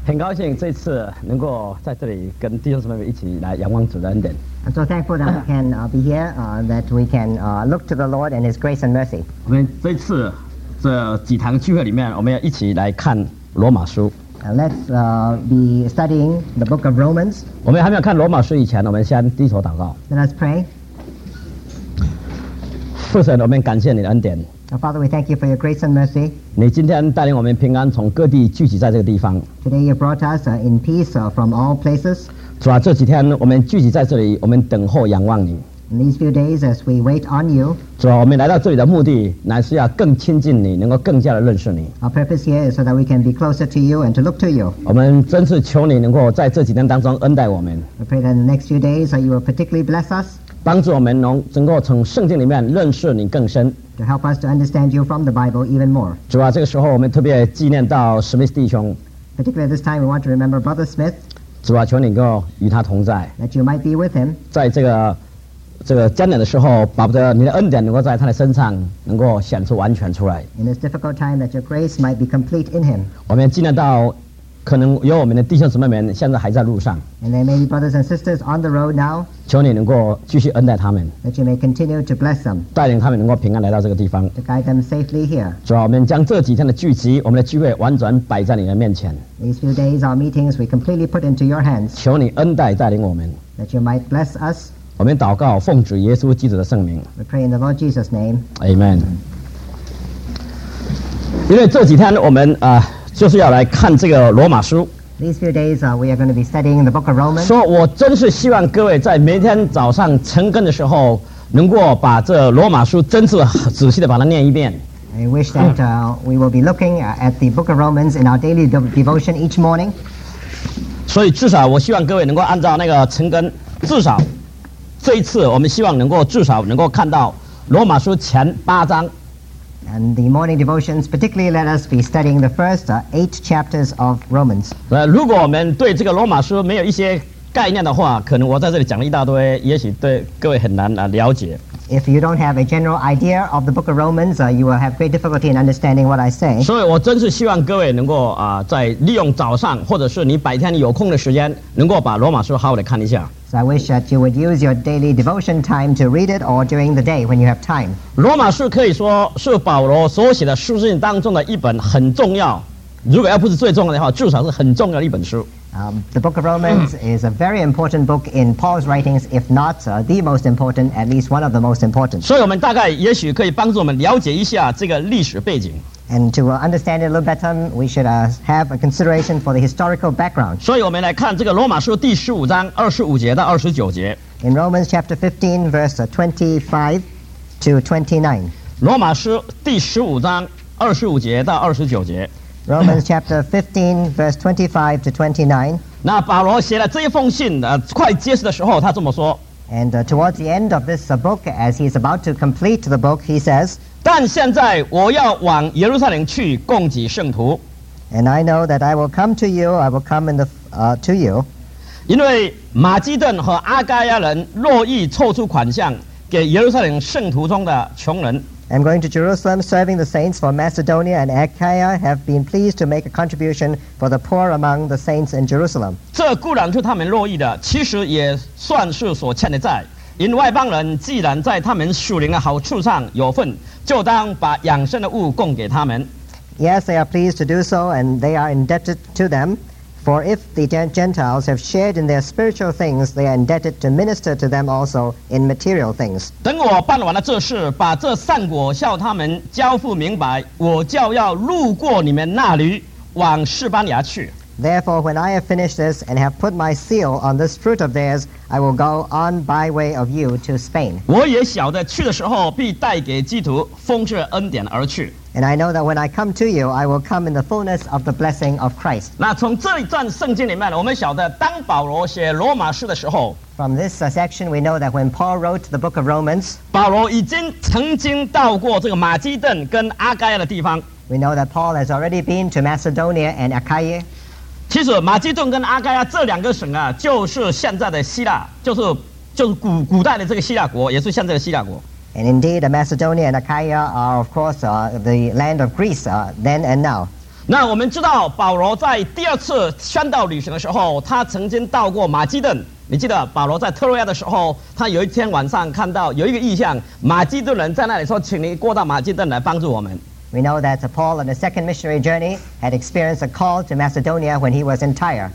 很高兴这次能够在这里跟弟兄姊妹一起来仰望主的恩典。 I'm so thankful that we can be here, that we can look to the Lord and His grace and mercy. 我们这次这几堂聚会里面，我们要一起来看罗马书。 Let's be studying the book of Romans. 我们还没有看罗马书以前，我们先低头祷告。 Let us pray. 父神，我们感谢你的恩典。 Father, we thank you for your grace and mercy. 你今天带领我们平安从各地聚集在这个地方。 Today you brought us in peace from all places. 主啊，这几天我们聚集在这里，我们等候仰望你。 In these few days, as we wait on you, 主啊，我们来到这里的目的，乃是要更亲近你，能够更加的认识你。 our purpose here is so that we can be closer to you and to look to you. 我们真是求你能够在这几天当中恩待我们， We pray that in the next few days you will particularly bless us, 帮助我们能够从圣经里面认识你更深。 to help us to understand you from the Bible even more. 主啊，这个时候我们特别纪念到史密斯弟兄。 Particularly at this time, we want to remember Brother Smith, 主啊，求你能够与他同在， that you might be with him. 在这个艰难的时候，把你的恩典能够在他的身上能够显出完全出来。 In this difficult time, that your grace might be complete in him. 我们纪念到，可能有我们的弟兄姊妹们现在还在路上， And there may be brothers and sisters on the road now, 求你能够继续恩待他们， that you may continue to bless them, 带领他们能够平安来到这个地方。 to guide them safely here. 主啊，我们将这几天的聚集，我们的聚会完全摆在你的面前， These few days, our meetings, we completely put into your hands, 求你恩待带领我们。 that you might bless us. 我们祷告，奉主耶稣基督的圣名 We pray in the Lord Jesus' name. ，Amen。因为这几天我们就是要来看这个罗马书。 These few days, we are going to be studying the book of Romans. 说我真是希望各位在每天早上晨更的时候，能够把这罗马书真是仔细的把它念一遍。 I wish that we will be looking at the book of Romans in our daily devotion each morning. 所以至少我希望各位能够按照那个晨更，至少这一次我们希望至少能够看到罗马书前8章。 And the morning devotions, particularly, let us be studying the first 8 chapters of Romans. 如果我们对这个罗马书没有一些概念的话，可能我在这里讲了一大堆，也许对各位很难了解。 If you don't have a general idea of the book of Romans, you will have great difficulty in understanding what I say. 所以我真是希望各位能够在利用早上或者是你白天有空的时间，能够把罗马书好好的看一下。 So I wish that you would use your daily devotion time to read it, or during the day when you have time. 罗马书可以说是保罗所写的书信当中的一本很重要，如果要不是最重要的话，至少是很重要的一本书。 The book of Romans is a very important book in Paul's writings, if not the most important, at least one of the most important. 所以我们大概也许可以帮助我们了解一下这个历史背景。 And to understand it a little better, we should have a consideration for the historical background. 所以我们来看这个罗马书第15章25节到29节。 In Romans chapter 15, verse 25 to 29. 罗马书第15章25节到29节。 Romans chapter 15, verse 25 to 29. 那保罗写了这一封信，快结束的时候，他这么说。 And towards the end of this book, as he's about to complete the book, he says, 但现在我要往耶路撒冷去供给圣徒， And I know that I will come to you, I will come to you, 因为马基顿和阿该亚人乐意凑出款项给耶路撒冷圣徒中的穷人。 I'm going to Jerusalem, serving the saints, for Macedonia and Achaia have been pleased to make a contribution for the poor among the saints in Jerusalem. 这固然是他们乐意的，其实也算是所欠的债。因外邦人既然在他们属灵的好处上有份，就当把养生的物供给他们。 Yes, they are pleased to do so, and they are indebted to them. For if the Gentiles have shared in their spiritual things, they are indebted to minister to them also in material things. 等我办完了这事，把这善果向他们交付明白，我就要路过你们那里，往示班牙去。 Therefore, when I have finished this and have put my seal on this fruit of theirs, I will go on by way of you to Spain. 我也晓得去的时候必带给基督丰盛恩典而去。 And I know that when I come to you, I will come in the fullness of the blessing of Christ. 那从这一段圣经里面，我们晓得，当保罗写罗马书的时候， From this section, we know that when Paul wrote the book of Romans, 保罗已经曾经到过这个马基顿跟阿该亚的地方。 we know that Paul has already been to Macedonia and Achaia. 其实马基顿跟阿该亚这两个省啊，就是现在的希腊，就是古代的这个希腊国，也是现在的希腊国。 And indeed, Macedonia and Achaia are, of course, the land of Greece then and now. 那我们知道保罗在第二次宣道旅行的时候，他曾经到过马其顿。你记得保罗在特洛亚的时候，他有一天晚上看到有一个异象，马其顿人在那里说：“请你过到马其顿来帮助我们。” We know that Paul on the second missionary journey had experienced a call to Macedonia when he was in Tyre.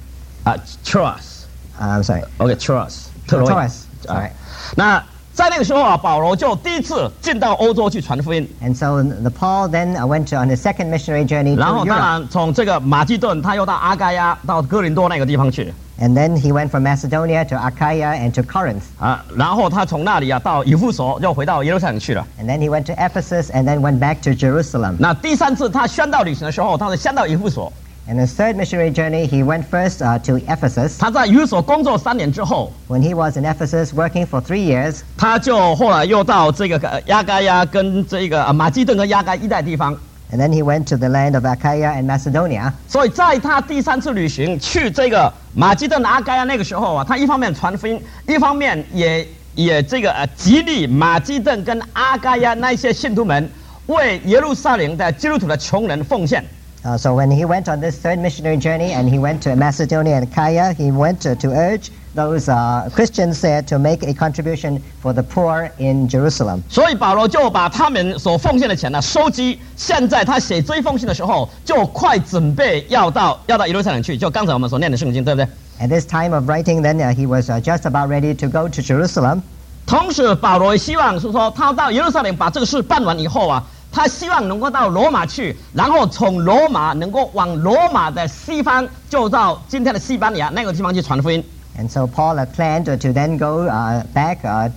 Troas. I'm sorry. OK, Troas. 特洛亚。 Troas. Sorry. 那在那个时候啊，保罗就第一次进到欧洲去传福音。 And so Paul then went on his second missionary journey to 然后当 Europe. 然从这个马其顿，他又到阿盖亚，到哥林多那个地方去。 And then he went from Macedonia to Achaia and to Corinth. 然后他从那里到以弗所，又回到耶路撒冷去了。 And then he went to Ephesus and then went back to Jerusalem. 那第三次他宣道旅行的时候，他是先到以弗所。 In his third missionary journey, he went first to Ephesus. 他在以弗所工作3年之后， When he was in Ephesus working for 3 years, 他就后来又到这个亚该亚跟这个马其顿跟亚该一带地方。 and then he went to the land of Achaia and Macedonia. 所以在他第3次旅行去这个马其顿阿该亚那个时候啊，他一方面传福音，一方面也这个激励马其顿跟阿该亚那些信徒们为耶路撒冷的基督徒的穷人奉献。 So when he went on this third missionary journey and he went to Macedonia and Achaia, he went to urge those Christians there to make a contribution for the poor in Jerusalem. 所以保罗就把他们所奉献的钱呢收集。现在他写这一封信的时候，就快准备要到耶路撒冷去，就刚才我们所念的圣经，对不对？ At this time of writing, then he was just about ready to go to Jerusalem. 同时，保罗也希望是说，他到耶路撒冷把这个事办完以后啊。他希望能够到罗马去，然后从罗马能够往罗马的西方，就到今天的西班牙那个地方去传福音。 And so Paul had planned to then go back,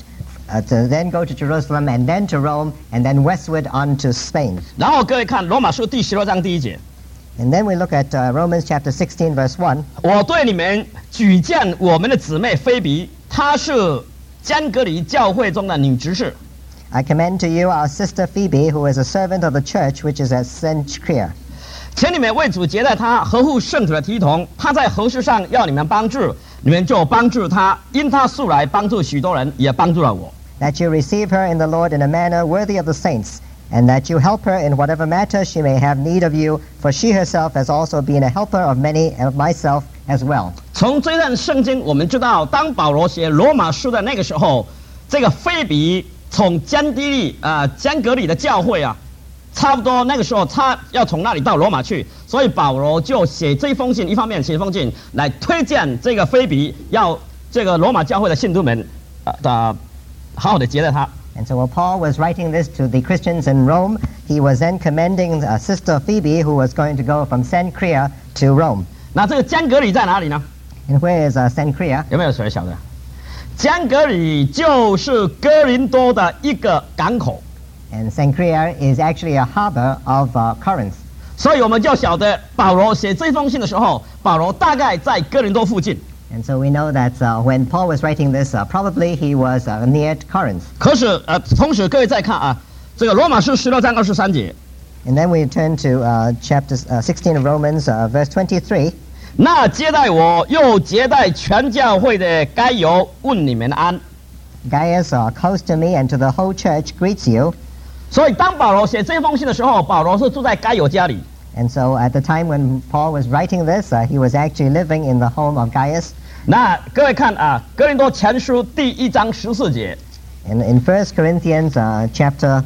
to then go to Jerusalem, and then to Rome, and then westward on to Spain. 然后各位看罗马书第16章第1节。 And then we look at Romans chapter 16, verse 1. 我对你们举荐我们的姊妹菲比，她是加格里教会中的女执事。 I commend to you our sister Phoebe, who is a servant of the church which is at Cenchrea. 请你们为主接待她，合乎圣徒的体统。她在何事上要你们帮助，你们就帮助她，因她素来帮助许多人，也帮助了我。 That you receive her in the Lord in a manner worthy of the saints, and that you help her in whatever matter she may have need of you, for she herself has also been a helper of many, and of myself as well. 从这段圣经，我们知道，当保罗写罗马书的那个时候，这个菲比。从加格里的教会啊，差不多那个时候他要从那里到罗马去，所以保罗就写这封信，一方面写封信来推荐这个菲比，要这个罗马教会的信徒们好好的接待他。 And so while Paul was writing this to the Christians in Rome, he was then commending Sister Phoebe, who was going to go from Cenchrea to Rome. 那这个加格里在哪里呢？ And where is Cenchrea? 有没有谁晓得？加格里就是哥林多的一个港口。 And Cenchrea is actually a harbor of Corinth. 所以我们就晓得保罗写这封信的时候，保罗大概在哥林多附近。 And so we know that when Paul was writing this, probably he was near Corinth. 可是同时各位再看啊，这个罗马书16章23节。 And then we turn to chapter 16 of Romans, verse 23. 那接待我又接待全教会的该由问你们安。 Gaius, close to me and to the whole church, greets you. 所以当保罗写这封信的时候，保罗是住在该由家里。 And so at the time when Paul was writing this, he was actually living in the home of Gaius. 那各位看啊，哥林多前书第1章14节。 In 1 Corinthians chapter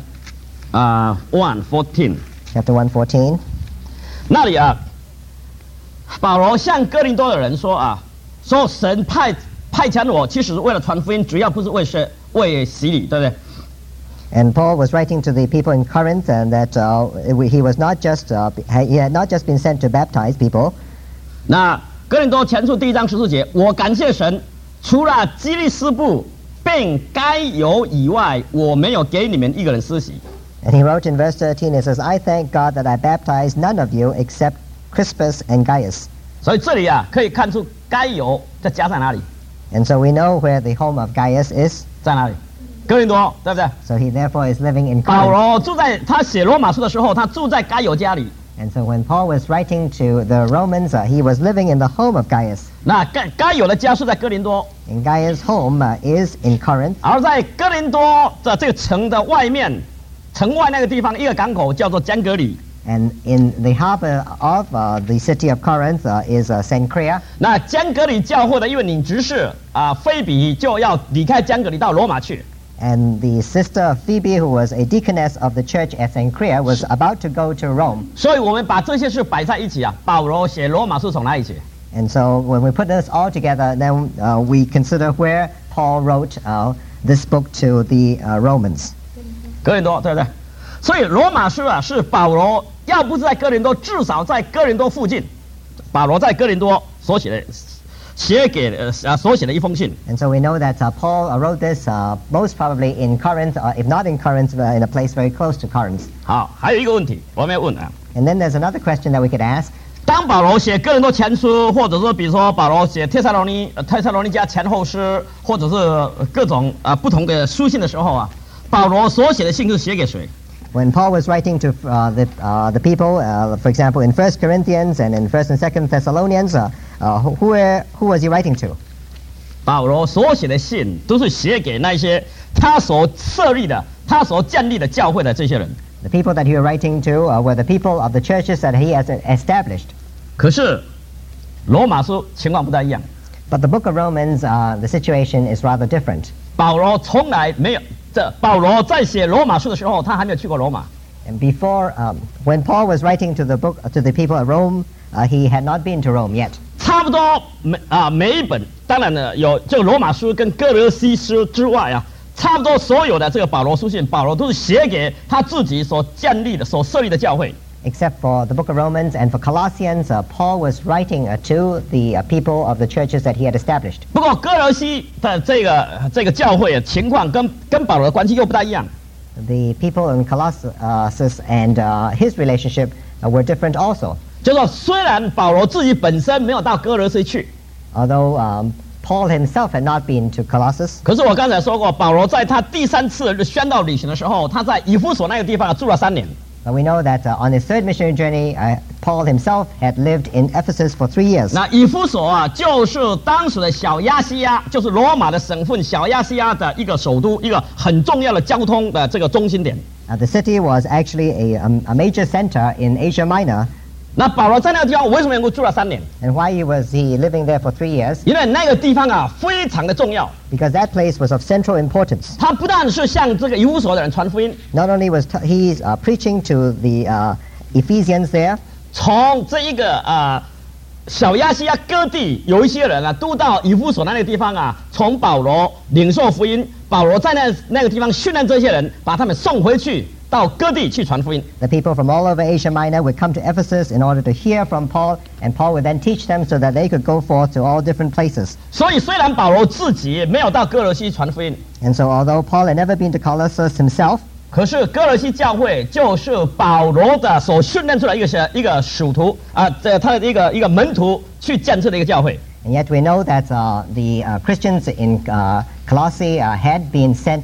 1:14。 Chapter 1:14. 那里啊。保罗向哥林多的人说啊，说神派遣我，其实为了传福音，主要不是为洗礼，对不对？ And Paul was writing to the people in Corinth, and that he was not just he had not just been sent to baptize people. 那哥林多前书第1章14节，我感谢神，除了基利斯布并该犹以外，我没有给你们一个人施洗。 And he wrote in verse 13, he says, I thank God that I baptized none of you except Crispus and Gaius. 所以这里啊，可以看出该犹在家在哪里。 And so we know where the home of Gaius is. 在哪里？哥林多，对不对？ So he therefore is living in 保 Corinth. 罗住在他写罗马书的时候，他住在该犹家里。 And so when Paul was writing to the Romans, he was living in the home of Gaius. 那该犹的家是在哥林多。 And Gaius' home is in Corinth. 而在哥林多的这个城的外面，城外那个地方一个港口叫做加格里。 And in the harbor of the city of Corinth is Cenchrea. 那江格里教会的一位女执事菲比就要离开江格里到罗马去。 And the sister Phoebe, who was a deaconess of the church at Cenchrea, was about to go to Rome. 所以我们把这些事摆在一起啊，保罗写罗马书从哪里写？ And so when we put this all together, then we consider where Paul wrote this book to the Romans. 哥林多，对不对？所以罗马书啊，是保罗要不是在哥林多，至少在哥林多附近，保罗在哥林多所写的。所写的一封信。 And so we know that Paul wrote this most probably in Corinth, or if not in Corinth, in a place very close to Corinth. 好，还有一个问题我们要问啊。 And then there's another question that we could ask. 当保罗写哥林多前书，或者说比如说保罗写帖撒罗尼迦前后诗，或者是各种不同的书信的时候啊，保罗所写的信是写给谁？ When Paul was writing to the people, for example, in 1 Corinthians and in 1 and 2 Thessalonians, who was he writing to? 保罗所写的信都是写给那些他所设立的、他所建立的教会的这些人。 The people that he was writing to were the people of the churches that he has established. 可是罗马书情况不太一样。 But the book of Romans, the situation is rather different. 保罗从来没有，保罗在写罗马书的时候，他还没有去过罗马。 And before, when Paul was writing to the people of Rome, he had not been to Rome yet. 差不多每一本，当然呢有这个罗马书跟哥罗西书之外啊，差不多所有的这个保罗书信，保罗都是写给他自己所建立的、所设立的教会。 Except for the book of Romans and for Colossians, Paul was writing to the people of the churches that he had established. 不过哥罗西的这个教会情况跟保罗的关系又不大一样。 The people in Colossus and his relationship were different also. 就说虽然保罗自己本身没有到哥罗西去， Although Paul himself had not been to Colossus, 可是我刚才说过，保罗在他第3次宣道旅行的时候，他在以弗所那个地方住了3年。 but we know that on his third missionary journey, Paul himself had lived in Ephesus for 3 years. 那以弗所啊，就是当时的小亚细亚，就是罗马的省份小亚细亚的一个首都，一个很重要的交通的这个中心点。 The city was actually a major center in Asia Minor. 那保罗在那个地方为什么能够住了3年？ And why was he living there for 3 years? 因为那个地方啊非常的重要， Because that place was of central importance. 他不但是向这个以弗所的人传福音， Not only was he preaching to the Ephesians there, 从这一个小亚细亚各地有一些人啊，都到以弗所那个地方啊，从保罗领受福音。保罗在那个地方训练这些人，把他们送回去到各地去传福音。 the people from all over Asia Minor would come to Ephesus in order to hear from Paul, and Paul would then teach them so that they could go forth to all different places. 所以虽然保罗自己没有到哥罗西传福音， And so although Paul had never been to Colossus himself, 可是哥罗西教会就是保罗的所训练出来一个属徒啊，他的一个门徒去建设的一个教会。 and yet we know that the Christians in Colossae had been sent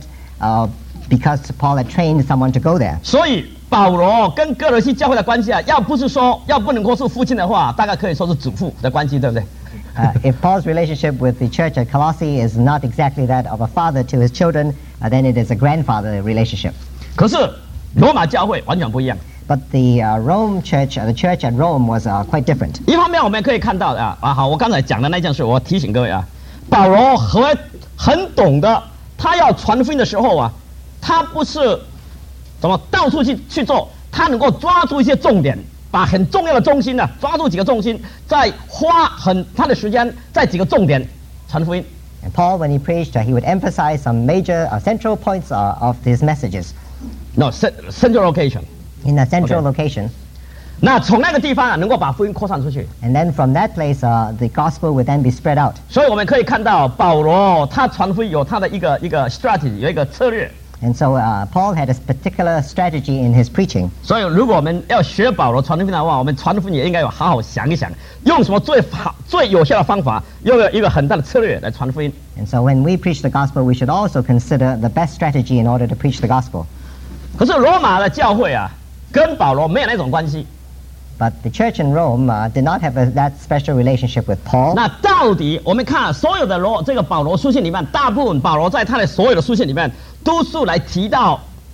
because Paul had trained someone to go there. 所以保罗跟哥罗西教会的关系啊，要不能说是父亲的话，大概可以说是祖父的关系，对不对？ If Paul's relationship with the church at Colossae is not exactly that of a father to his children, then it is a grandfather relationship. 可是罗马教会完全不一样。 But the Rome church, the church at Rome was quite different. 一方面我们可以看到好，我刚才讲的那件事，我提醒各位啊，保罗很懂得，他要传福音的时候啊，他不是怎么到处去做，他能够抓住一些重点，把很重要的中心呢，抓住几个重心，再花他的时间在几个重点传福音。 And Paul, when he preached, he would emphasize some major central points of his messages No central location。 in a central Okay. location. 那从那个地方啊，能够把福音扩散出去。 And then from that place, the gospel would then be spread out. 所以我们可以看到保罗他传福音有他的一个 strategy， 有一个策略。 And so Paul had a particular strategy in his preaching. 所以如果我们要学保罗传福音的话，我们传福音也应该有好好想一想，用什么最有效的方法，用一个很大的策略来传福音。 And so when we preach the gospel, we should also consider the best strategy in order to preach the gospel. 可是罗马的教会啊，跟保罗没有那种关系。 But the church in Rome did not have that special relationship with Paul. 那到底我们看所有的这个保罗书信里面，大部分保罗在他的所有的书信里面，都是来提到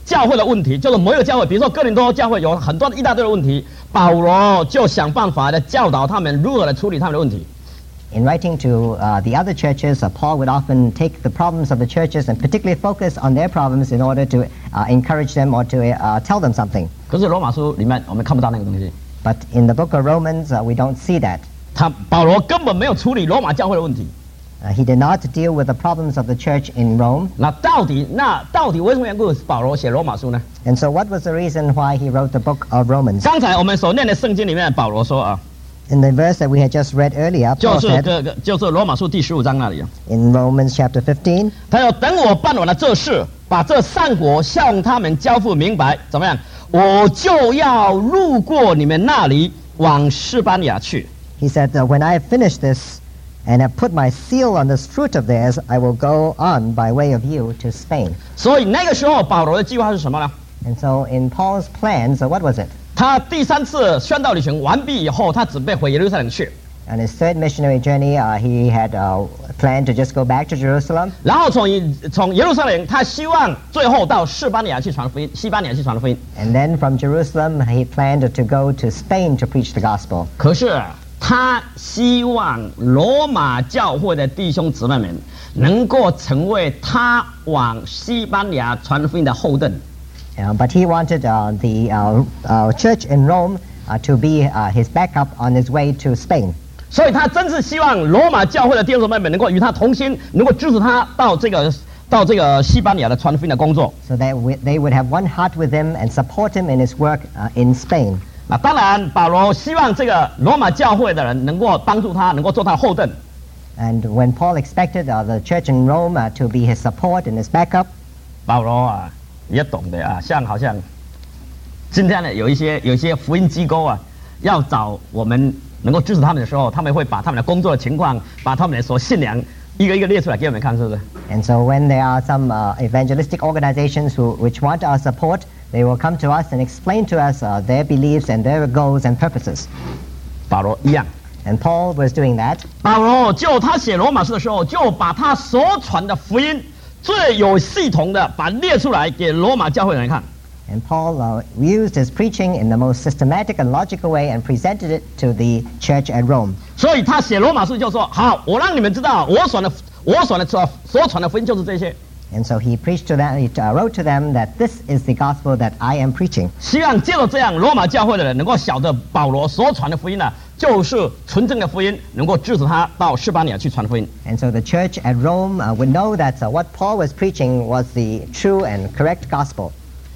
教会的问题，就是某一个教会，比如说哥林多教会有很多一大堆的问题，保罗就想办法的教导他们如何来处理他们的问题。 In writing to the other churches, Paul would often take the problems of the churches and particularly focus on their problems in order to encourage them or to tell them something. 可是罗马书里面我们看不到那个东西。 But in the book of Romans, we don't see that. 保罗根本没有处理罗马教会的问题。 He did not deal with the problems of the church in Rome. 那到底为什么缘故保罗写罗马书呢？ And so what was the reason why he wrote the book of Romans? 刚才我们所念的圣经里面，保罗说啊。 In the verse that we had just read earlier, Paul said, 就是罗马书第15章那里啊。 in Romans chapter 15, 他要等我办完了这事，把这善果向他们交付明白，怎么样？我就要路过你们那里，往西班牙去。 he said, when I have finished this and have put my seal on this fruit of theirs, I will go on by way of you to Spain. 所以那个时候保罗的计划是什么呢？ And so in Paul's plans, what was it? 他第3次宣道旅程完毕以后，他准备回耶路撒冷去。 On his third missionary journey, he had planned to just go back to Jerusalem. 然后从耶路撒冷，他希望最后到西班牙去传福音。 And then from Jerusalem, he planned to go to Spain to preach the gospel. 可是他希望罗马教会的弟兄姊妹们能够成为他往西班牙传福音的后盾。 But he wanted the church in Rome to be his backup on his way to Spain. 所以他真是希望罗马教会的弟兄姊妹们能够与他同心，能够支持他到这个西班牙的传福音的工作。 So that they would have one heart with him and support him in his work in Spain. 那当然，保罗希望这个罗马教会的人能够帮助他，能够做他的后盾。 And when Paul expected the church in Rome to be his support and his backup, 保罗啊也懂得啊，好像今天呢有一些福音机构啊，要找我们能够支持他们的时候，他们会把他们的工作的情况，把他们的所信仰一个一个列出来给我们看，是不是？ And so when there are some evangelistic organizations which want our support, they will come to us and explain to us their beliefs and their goals and purposes. 保罗一样。 And Paul was doing that. 保罗他写罗马书的时候，就把他所传的福音最有系统的把列出来给罗马教会的人看。 And Paul used his preaching in the most systematic and logical way and presented it to the church at Rome. 所以他写罗马书就说：好，我让你们知道，我所传的福音就是这些。 And so he preached to them. He wrote to them that this is the gospel that I am preaching. 希望借着这样，罗马教会的人能够晓得保罗所传的福音呢，就是纯正的福音，能够支持他到西班牙去传福音。 And so the church at Rome would know that what Paul was preaching was the true and correct gospel.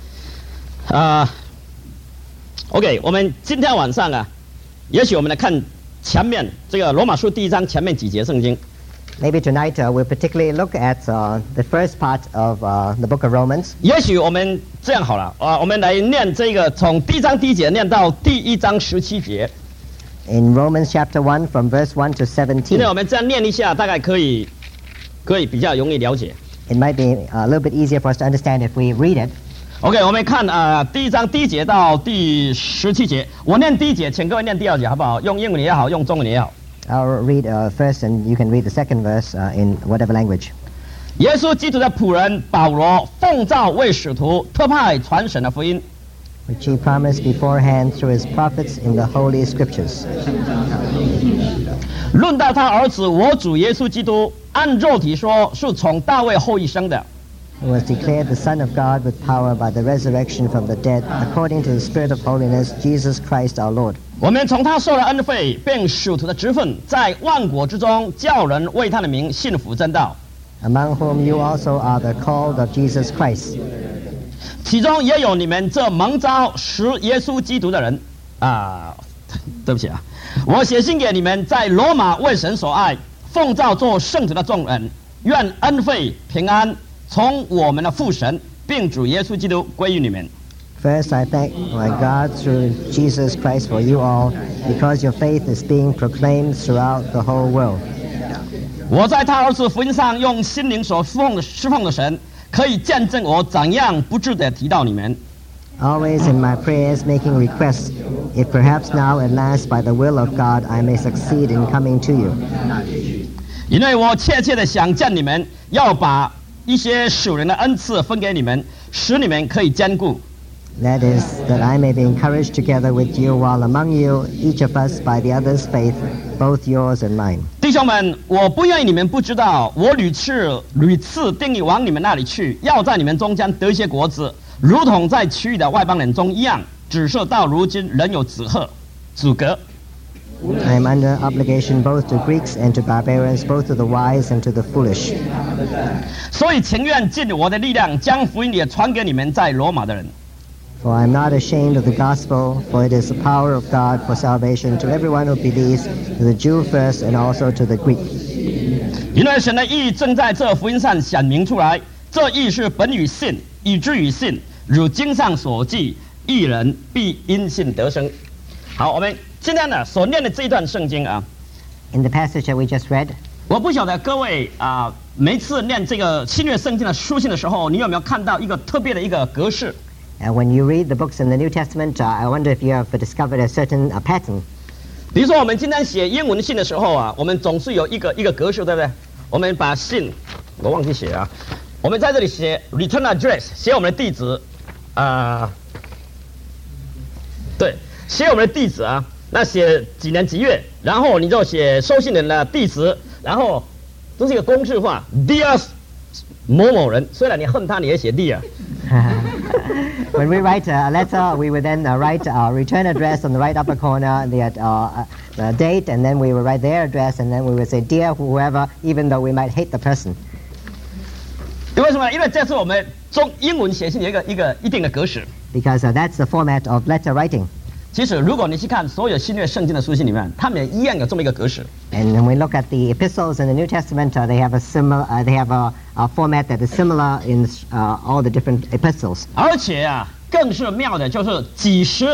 OK， 我们今天晚上啊，也许我们来看前面这个罗马书第1章前面几节圣经。 Maybe tonight we'll particularly look at the first part of the book of Romans. 也许我们这样好了，我们来念这个从第1章第1节念到第1章17节。 In Romans chapter 1 from verse 1 to 17. 今天我们这样念一下，大概可以比较容易了解。 It might be a little bit easier for us to understand if we read it. OK， 我们看第1章第1节到第17节，我念第1节，请各位念第2节，好不好？用英文也好，用中文也好。 I'll read first, and you can read the second verse in whatever language. 耶稣基督的仆人保罗奉召为使徒，特派传神的福音， which he promised beforehand through his prophets in the Holy Scriptures. 论到他儿子我主耶稣基督，按肉体说是从大卫后裔生的， Who was declared the Son of God with power by the resurrection from the dead, according to the Spirit of holiness, Jesus Christ our Lord. 我们从他受了恩费，并使徒的职分，在万国之中叫人为他的名信服真道。 Among whom you also are the called of Jesus Christ. 其中也有你们这蒙召使耶稣基督的人对不起啊，我写信给你们，在罗马为神所爱，奉召做圣徒的众人，愿恩惠平安从我们的父神并主耶稣基督归于你们。 First, I thank my God through Jesus Christ for you all, because your faith is being proclaimed throughout the whole world. 我在他儿子福音上用心灵所侍奉的神，可以见证我怎样不住地提到你们。 Always in my prayers making requests, if perhaps now at last by the will of God I may succeed in coming to you. 因为我切切地想见你们，要把一些属人的恩赐分给你们， 使你们可以坚固。 That is, that I may be encouraged together with you, while among you, each of us by the other's faith, both yours and mine. 弟兄们，我不愿意你们不知道，我屡次定义往你们那里去，要在你们中间得一些果子，如同在其余的外邦人中一样。只是到如今仍有阻隔。 I am under obligation both to Greeks and to barbarians, both to the wise and to the foolish. 所以情愿尽我的力量，将福音也传给你们在罗马的人。 For I am not ashamed of the gospel, for it is the power of God for salvation to everyone who believes, to the Jew first and also to the Greek. 因为神的义正在这福音上显明出来，这义是本于信，以至于信，如经上所记，义人必因信得生。好，我们今天呢所念的这一段圣经啊， In the passage that we just read, 我不晓得各位每次念这个新约圣经的书信的时候，你有没有看到一个特别的一个格式？ when you read the books in the New Testament, I wonder if you have discovered a certain pattern. 比如说我们今天写英文信的时候啊，我们总是有一个格式，对不对？我们把信，我忘记写啊，我们在这里写 return address， 写我们的地址，对，写我们的地址啊，那写几年几月，然后你就写收信人的地址，然后这是一个公式化 ，Dear 某某人，虽然你恨他，你也写 Dear。 When we write a letter, we would then write our return address on the right upper corner, the date, and then we would write their address, and then we would say, dear whoever, even though we might hate the person. 为什么？因为这是我们英文写信有一定的格式。 Because that's the format of letter writing. 其实，如果你去看所有新约圣经的书信里面，他们也一样有这么一个格式。 And when we look at the epistles in the New Testament, they have a similar, they have a format that is similar in all the different epistles. 而且啊，更是妙的就是几十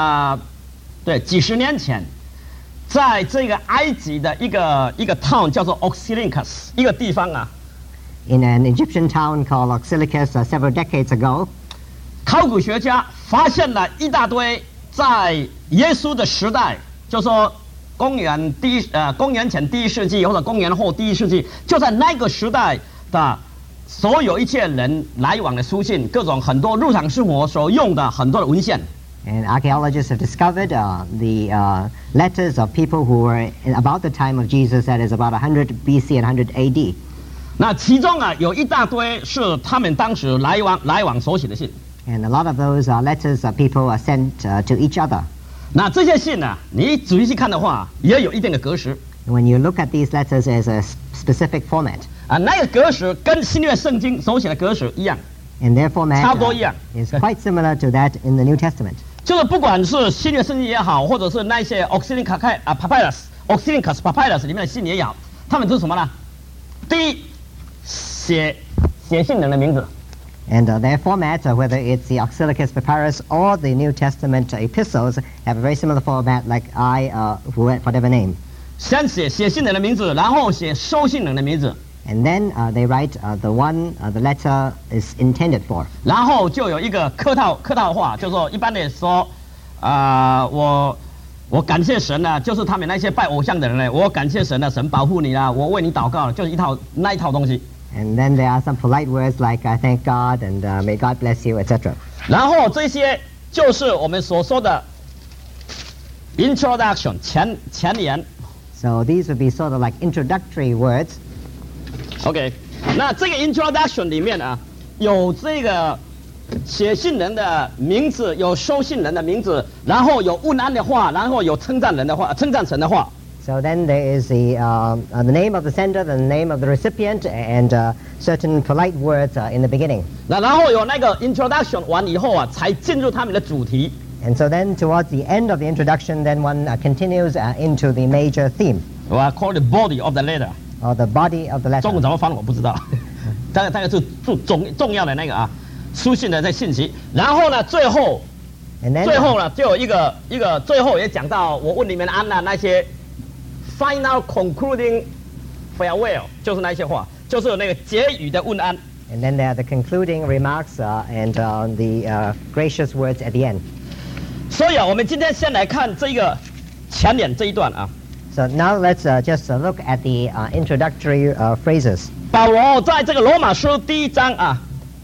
年前，在这个埃及的一个 town 叫做 Oxyrhynchus 一个地方啊， In an Egyptian town called Oxyrhynchus several decades ago, 考古学家发现了一大堆在耶稣的时代，就说公元前第1世纪或者公元后第1世纪，就在那个时代的所有一切人来往的书信，各种很多日常生活所用的很多的文献。 and archaeologists have discovered the letters of people who were in about the time of Jesus, that is about 100 BC and 100 AD. 那其中啊有一大堆是他们当时来往所写的信。 And a lot of those letters people are sent to each other. 那这些信呢，你仔细看的话，也有一定的格式。 When you look at these letters, there's a specific format. 那个格式跟新约圣经所写的格式一样。 And their format 差不多一样。 is quite similar to that in the New Testament. 就是不管是新约圣经也好，或者是那些 Oxyrhynchus Papyrus 里面的信也好，他们都是什么呢？第一，写信人的名字。 And their format, whether it's the Oxyrhynchus Papyrus or the New Testament epistles, have a very similar format like whatever name. 先写信人的名字，然后写收信人的名字。 And then they write the one the letter is intended for. 然后就有一个客套话，就是说一般的说，我感谢神啊，就是他们那些拜偶像的人呢，我感谢神啊，神保护你啊，我为你祷告了，就是那一套东西。 And then there are some polite words like I thank God and may God bless you, etc. 然后这些就是我们所说的 introduction 前言。 So these would be sort of like introductory words. OK， 那这个 introduction 里面啊，有这个写信人的名字，有收信人的名字，然后有问安的话，然后有称赞人的话，称赞神的话。 So then there is the name of the sender, the name of the recipient, and certain polite words in the beginning. 那然后有那个 introduction 完以后啊，才进入他们的主题。 And so then towards the end of the introduction, then one continues into the major theme. 我 call the body of the letter。 Or the body of the letter. 中文怎么翻我不知道，大概是重要的那个啊，书信的这信息。然后呢，最后呢，就有一个最后也讲到我问你们安啊那些 final concluding farewell， 就是那些话，就是那个结语的问安。 And then there are the concluding remarks and the gracious words at the end. 所以啊，我们今天先来看这个前言这一段啊。 So now let's just look at the introductory phrases. 保罗在这个罗马书第1章啊，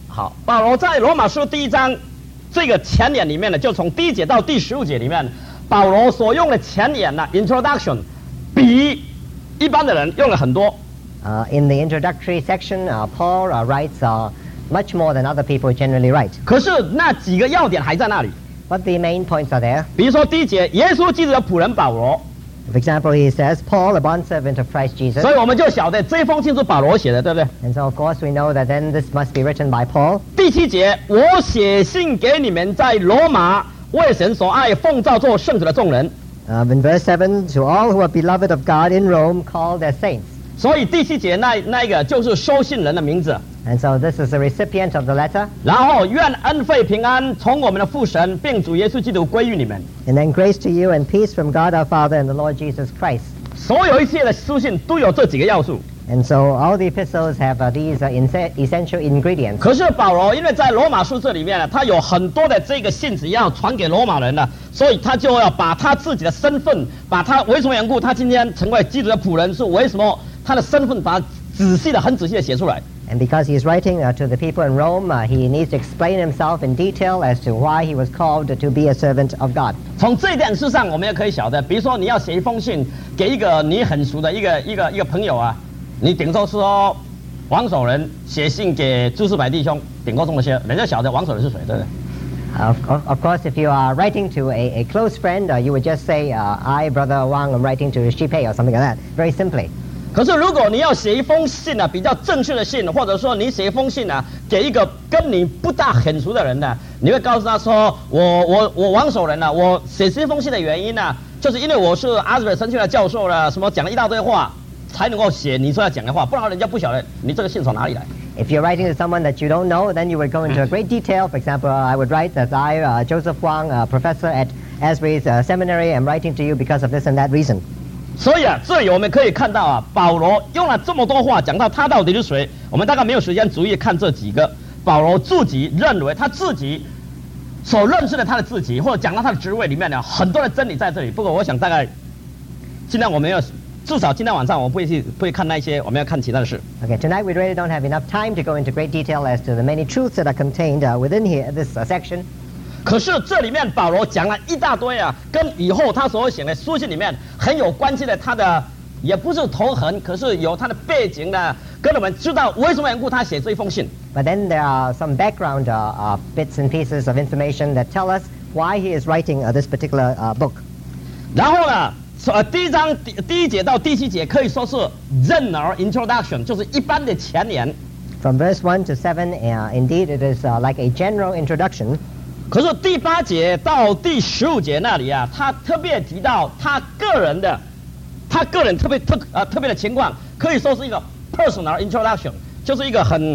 好，保罗在罗马书第1章这个前言里面呢，就从第1节到第15节里面，保罗所用的前言呢 ，introduction， 比一般的人用了很多。 In the introductory section, Paul writes much more than other people generally write. 可是那几个要点还在那里。 But the main points are there. 比如说第1节，耶稣基督的仆人保罗。 For example, he says, Paul, a bondservant of Christ Jesus. 所以我们就晓得这封信是保罗写的，对不对？ And so, of course, we know that then this must be written by Paul. 第7节，我写信给你们在罗马为神所爱奉召做圣徒的众人。 In verse 7, to all who are beloved of God in Rome, called as saints. 所以第7节那个就是收信人的名字。 And so this is the recipient of the letter. 然后愿恩惠平安从我们的父神并主耶稣基督归于你们。 And then grace to you and peace from God our Father and the Lord Jesus Christ. 所有一切的书信都有这几个要素。 And so all the epistles have these essential ingredients. 可是保罗因为在罗马书这里面呢，他有很多的这个信子要传给罗马人了，所以他就要把他自己的身份，把他为什么缘故，他今天成为基督的仆人是为什么，他的身份把很仔细的写出来。 And because he is writing to the people in Rome, he needs to explain himself in detail as to why he was called to be a servant of God. 从这一点事上，我们也可以晓得，比如说你要写一封信给一个你很熟的一个朋友啊，你顶多说王守仁写信给朱世柏弟兄，顶多这么些，人家晓得王守仁是谁，对不对？ Of course, if you are writing to a close friend, you would just say, I, Brother Wang, am writing to Shipei or something like that, very simply. 可是如果你要写一封信啊，比较正式的信，或者说你写一封信啊，给一个跟你不大很熟的人呢，你会告诉他说，我王守仁啊，我写这封信的原因呢，就是因为我是阿兹伯神学的教授了，什么讲了一大堆话，才能够写你说要讲的话，不然人家不晓得你这个信从哪里来。 If you're writing to someone that you don't know, then you would go into great detail. For example, I would write that I, Joseph Wang, a professor at Asbury's Seminary, am writing to you because of this and that reason. 所以啊，这里我们可以看到啊，保罗用了这么多话讲到他到底是谁，我们大概没有时间逐一看这几个。保罗自己认为他自己所认识的他的自己，或者讲到他的职位里面呢，很多的真理在这里。不过我想大概，尽量我们要至少今天晚上我不会看那些，我们要看其他的事。 Okay, tonight we really don't have enough time to go into great detail as to the many truths that are contained within here this section. 可是这里面保罗讲了一大堆啊，跟以后他所写的书信里面很有关系的，他的也不是头痕，可是有他的背景呢，跟我们知道为什么缘故他写这一封信。 But then there are some background bits and pieces of information that tell us why he is writing this particular book. 然后呢，第1章第1节到第7节可以说是任而 introduction， 就是一般的前言。 From verse 1 to 7, indeed it is like a general introduction. 可是第8节到第15节那里啊，他特别提到他个人特别的情况，可以说是一个 personal introduction， 就是一个很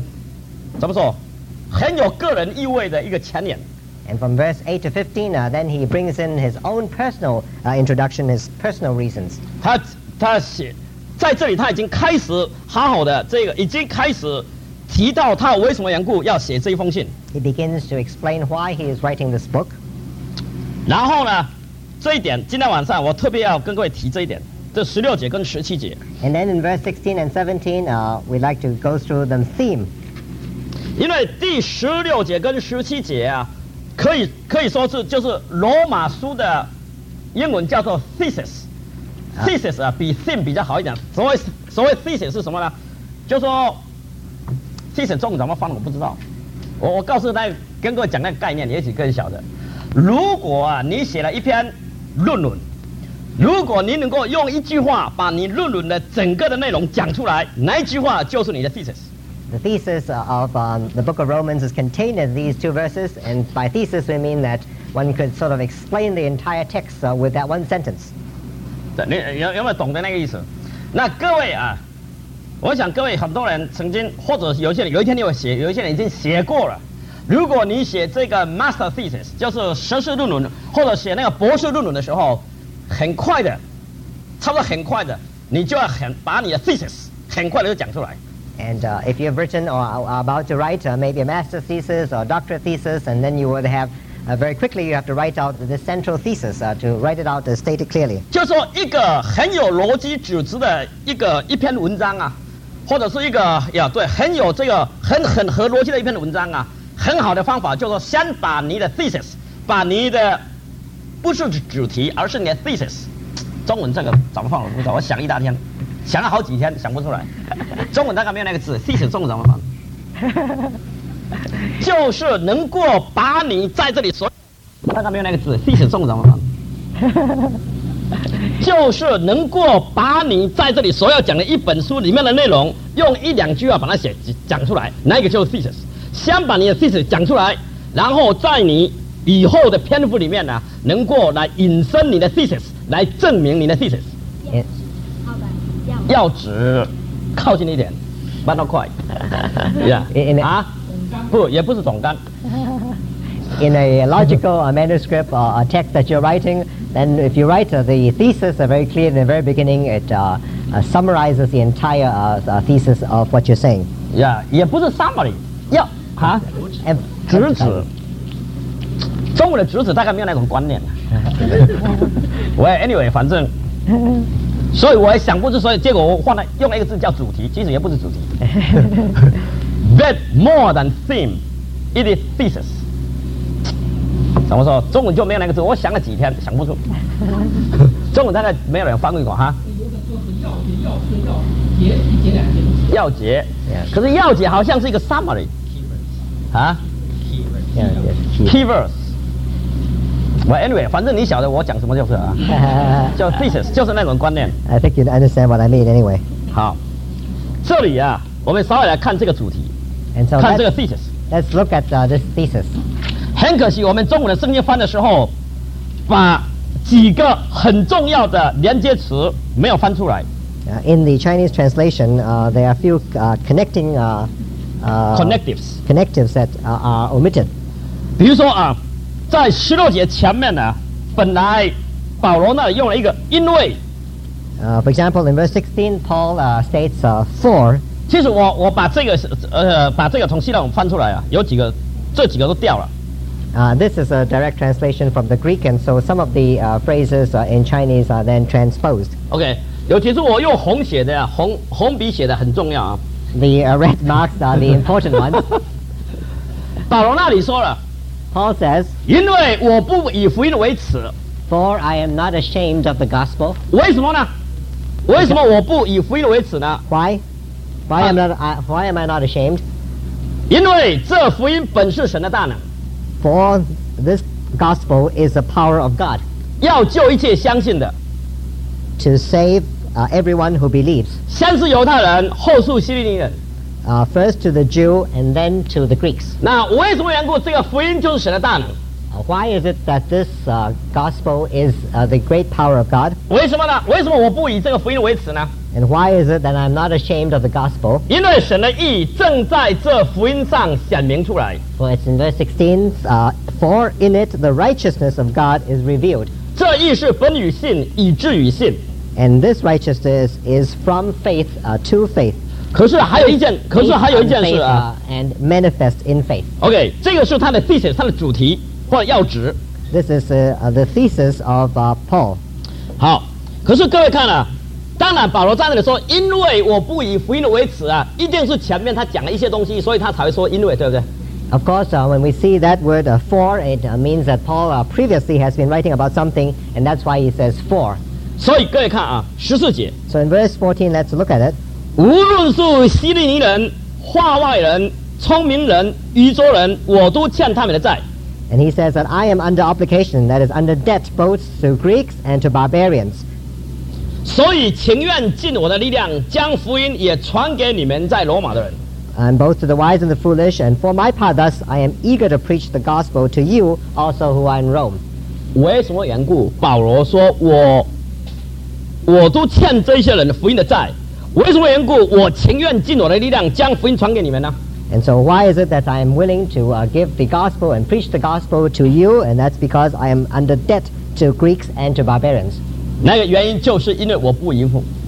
有个人意味的一个前言。 And from verse 8 to 15, then he brings in his own personal introduction, his personal reasons. 他写在这里，他已经开始好好的已经开始提到他为什么缘故要写这一封信。 He begins to explain why he is writing this book. 然后呢，这一点今天晚上我特别要跟各位提这一点，这16节跟17节。 And then in verse 16 and 17, we'd like to go through the theme. 因为第16节跟17节啊，可以说是就是罗马书的英文叫做 thesis。thesis 啊，比 theme 比较好一点。所谓 thesis 是什么呢？就说 thesis 中文怎么翻我不知道。我告诉大家，跟各位讲那个概念，也许更晓得。如果啊你写了一篇论文，如果你能够用一句话把你论文的整个的内容讲出来，那一句话就是你的 thesis。 The thesis of the book of Romans is contained in these two verses, and by thesis we mean that one could sort of explain the entire text with that one sentence. 你有没有懂得那个意思？那各位啊，我想各位很多人曾经，或者有一些人有一些人已经写过了。如果你写这个 master thesis， 就是学士论文，或者写那个博士论文的时候，很快的，差不多很快的，你就要把你的 thesis 很快的就讲出来。 And if you've written or are about to write maybe a master's thesis or a doctorate thesis, and then you would have very quickly you have to write out this central thesis to write it out, state it clearly. 就说一个很有逻辑组织的一篇文章啊， 或者是一个对很有这个很合逻辑的一篇文章啊，很好的方法就是说，先把你的 thesis， 把你的不是主题，而是你的 thesis。中文这个怎么放我不知道，我想一大天，想了好几天想不出来。中文大概没有那个字 ，thesis 中文怎么放？就是能够把你在这里所，大概没有那个字 ，thesis 中文怎么放？就是能够把你在这里所要讲的一本书里面的内容，用一两句话把它讲出来，那个就是 thesis。先把你的 thesis 讲出来，然后在你以后的篇幅里面呢，能够来引申你的 thesis， 来证明你的 thesis。要指靠近一点，慢到快。不，也不是总纲。 In a logical manuscript or a text that you're writing, then if you write the thesis very clear in the very beginning, it summarizes the entire thesis of what you're saying. 也不是 summary， 直指。中文的直指大概没有那种观念。anyway， 反正，所以我也想不出，所以结果我用了一个字叫主题，其实也不是主题。That more than theme, it is thesis。怎么说？中文就没有那个字，我想了几天想不出。中文大概没有人翻译过哈。要节，可是要节好像是一个 summary， key verse。anyway， 反正你晓得我讲什么就是啊，就 thesis 就是那种观念。 I think you understand what I mean anyway. 好，这里啊，我们稍微来看这个主题， so 看这个 thesis。 Let's look at this thesis. 很可惜，我们中文的圣经翻的时候，把几个很重要的连接词没有翻出来。 In the Chinese translation, there are a few connecting connectives that are omitted. 比如说啊，在16节前面呢，本来保罗那里用了一个因为。 For example, in verse 16, Paul states for. 其实我把这个从希腊文翻出来啊，这几个都掉了。 This is a direct translation from the Greek, and so some of the phrases in Chinese are then transposed. OK， 有几处我用红写的，红笔写的很重要啊。 The red marks are the important ones. 保罗那里说了 ，Paul says, 因为我不以福音为耻。 For I am not ashamed of the gospel. 为什么呢？为什么我不以福音为耻呢 ？Why am I not ashamed? 因为这福音本是神的大能。 For this gospel is the power of God. 要救一切相信的。 To save everyone who believes. 先是犹太人，后是希利尼人。 First to the Jew and then to the Greeks. 那为什么缘故？这个福音就是神的大能。 Why is it that this gospel is the great power of God? 为什么呢？为什么我不以这个福音为耻呢？ And why is it that I'm not ashamed of the gospel? 因为神的义正在这福音上显明出来。 For it's in verse 16, for in it the righteousness of God is revealed. 这义是本于信，以至于信。 And this righteousness is from faith to faith. 可是还有一件事啊。 And manifest in faith. OK， 这个是他的 thesis， 他的主题或者要旨。 This is the thesis of Paul. 好，可是各位看啊。当然，保罗在那里说，因为我不以福音为耻啊，一定是前面他讲了一些东西，所以他才会说因为，对不对？ Of course, when we see that word for, it means that Paul previously has been writing about something, and that's why he says for. 所以各位看啊，14节。 So in verse 14, let's look at it. 无论是希利尼人、化外人、聪明人、愚拙人，我都欠他们的债。 And he says that I am under obligation, that is under debt, both to Greeks and to barbarians. 所以情愿尽我的力量，将福音也传给你们在罗马的人。 And both to the wise and the foolish, and for my part thus I am eager to preach the gospel to you also who are in Rome. 为什么缘故？保罗说我都欠这些人的福音的债。为什么缘故？我情愿尽我的力量，将福音传给你们呢？ And so why is it that I am willing to give the gospel and preach the gospel to you? And that's because I am under debt to Greeks and to barbarians. 那个原因就是因为我不以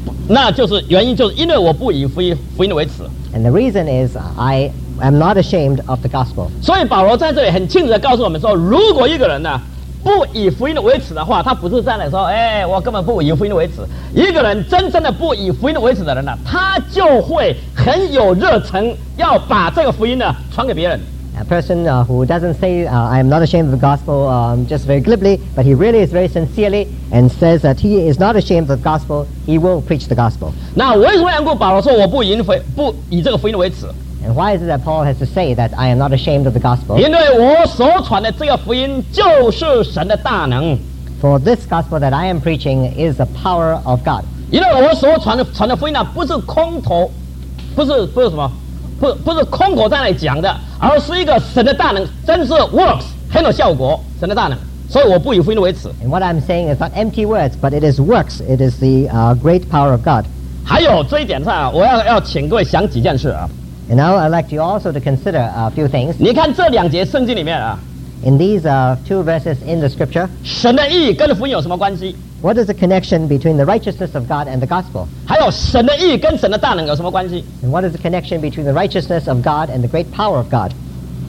福音为耻。 And the reason is I am not ashamed of the gospel. 所以保罗在这里很清楚地告诉我们说，如果一个人呢， 不以福音为耻的话，他不是这样的说，我根本不以福音为耻。一个人真正的不以福音为耻的人呢，他就会很有热忱，要把这个福音呢传给别人。 A person who doesn't say, I am not ashamed of the gospel just very glibly, but he really is very sincerely and says that he is not ashamed of the gospel, he will preach the gospel. 那为什么要保罗说我不以这个福音为耻？ And why is it that Paul has to say that I am not ashamed of the gospel? 因为我所传的这个福音就是神的大能。 For this gospel that I am preaching is the power of God. 因为我所传的福音呢，不是空头，不是什么，不是空口在那里讲的，而是一个神的大能，真是 works 很有效果，神的大能。所以我不以福音为耻。 And what I'm saying is not empty words, but it is works. It is the great power of God. 还有这一点上，我要请各位想几件事啊。 And now I'd like you also to consider a few things. 你看这2节圣经里面啊， In these 2 verses in the scripture, 神的义跟福音有什么关系？ what is the connection between the righteousness of God and the gospel? 还有神的义跟神的大能有什么关系？ And what is the connection between the righteousness of God and the great power of God?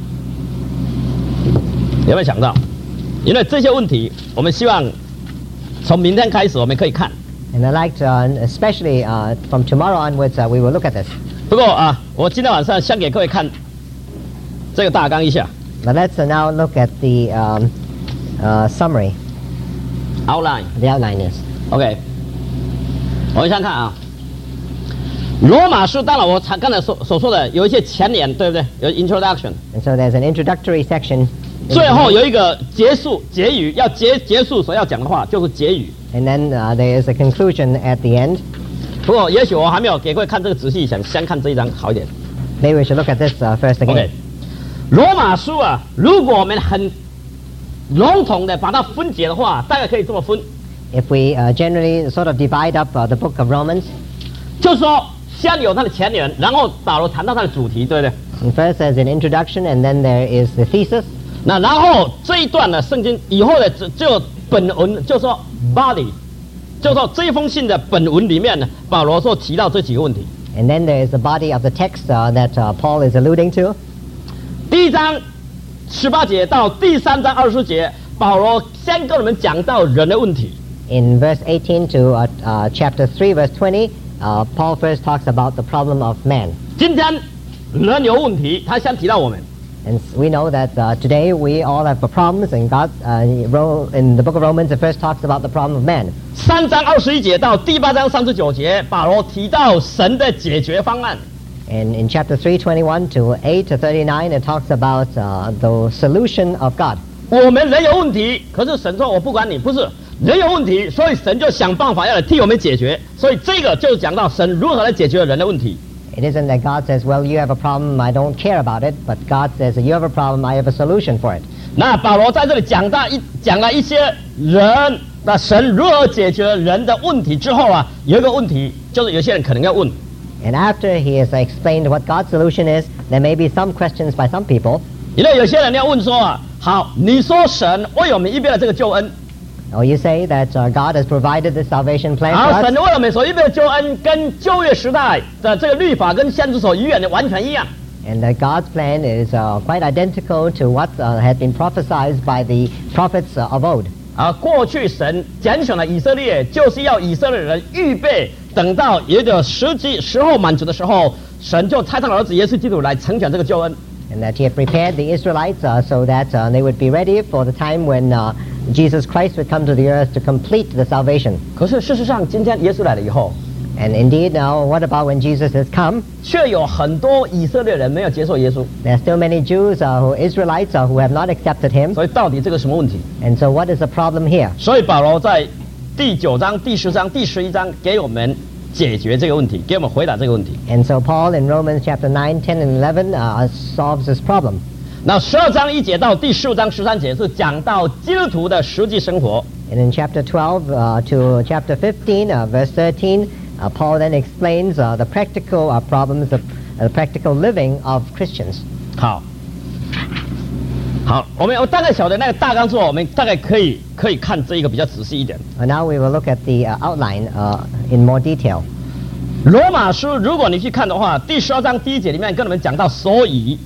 有没有想到？因为这些问题，我们希望从明天开始我们可以看。 And I'd like to, especially from tomorrow onwards, we will look at this. 不过啊，我今天晚上先给各位看这个大纲一下 But let's now look at the summary, ，outline。 the outline is. OK， 我们先看啊，罗马书当然我刚才所说的有一些前言，对不对？有 introduction， And so there's an introductory section. 最后有一个结束结语，要结束所要讲的话就是结语。 And then there is a conclusion at the end. 不过也许我还没有给各位看这个仔细，想先看这一章好一点。 Maybe we should look at this first again. OK， 罗马书啊，如果我们很笼统的把它分解的话，大概可以这么分， If we generally sort of divide up the book of Romans, 就是说先有它的前言，然后保罗谈到它的主题，对不对？ and first there's an introduction, and then there is the thesis. 那然后这一段的圣经以后的就本文，就说 body， 就说这封信的本文里面呢，保罗所提到这几个问题。 And then there is the body of the text that Paul is alluding to. 第1章18节到第3章20节，保罗先跟我们讲到人的问题。 In verse 18 to chapter 3, verse 20, Paul first talks about the problem of man. 今天人有问题，他先提到我们。 And we know that today we all have problems, and God, in the book of Romans, it first talks about the problem of man. 3章21节到第8章39节，保罗提到神的解决方案。 And in chapter 3:21 to 8 to 39, it talks about the solution of God. 我们人有问题，可是神说我不管你，不是人有问题，所以神就想办法要来替我们解决。所以这个就是讲到神如何来解决人的问题。 It isn't that God says, well, you have a problem, I don't care about it, but God says, you have a problem, I have a solution for it. 那保罗在这里讲了一些人，那神如何解决人的问题之后啊，有一个问题就是有些人可能要问。 And after he has explained what God's solution is, there may be some questions by some people. 因为有些人要问说啊，好，你说神为我们预备了这个救恩， Or you say that God has provided the salvation plan 好， for 神 us, 为我们所预备的救恩跟旧约时代的这个律法跟先知所预言的完全一样。 and that God's plan is quite identical to what had been prophesied by the prophets of old. 啊，过去神拣选了以色列，就是要以色列人预备，等到有一个时候满足的时候，神就差他的儿子耶稣基督来成全这个救恩。 And that he had prepared the Israelites so that they would be ready for the time when Jesus Christ would come to the earth to complete the salvation. 可是事实上，今天耶稣来了以后， And indeed now, what about when Jesus has come? 却有很多以色列人没有接受耶稣。 There are still many Jews Israelites who have not accepted him. 所以到底这个什么问题？ And so what is the problem here? 所以保罗在第9章、第10章、第11章给我们解决这个问题，给我们回答这个问题。 And so Paul in Romans chapter 9, 10, and 11 solves this problem. 那12章1节到第15章13节是讲到基督徒的实际生活。 And in chapter 12 to chapter 15, verse 13, Paul then explains the practical problems of the practical living of Christians. 好，我大概晓得那个大纲之后，我们大概可以看这一个比较仔细一点。 Now we will look at the outline in more detail. 罗马书如果你去看的话，第12章第1节里面跟我们讲到所以，